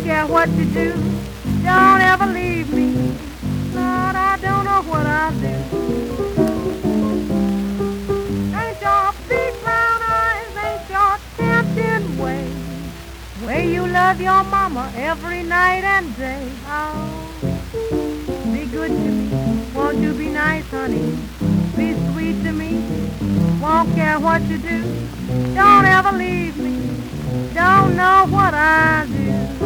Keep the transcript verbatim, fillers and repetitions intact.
care what you do. Don't ever leave me. Lord, I don't know what I'll do. Ain't your big brown eyes, ain't your tempting way, way you love your mama every night and day. Oh, be good to me. Won't you be nice, honey? Be sweet to me. Won't care what you do. Don't ever leave me. Don't know what I do.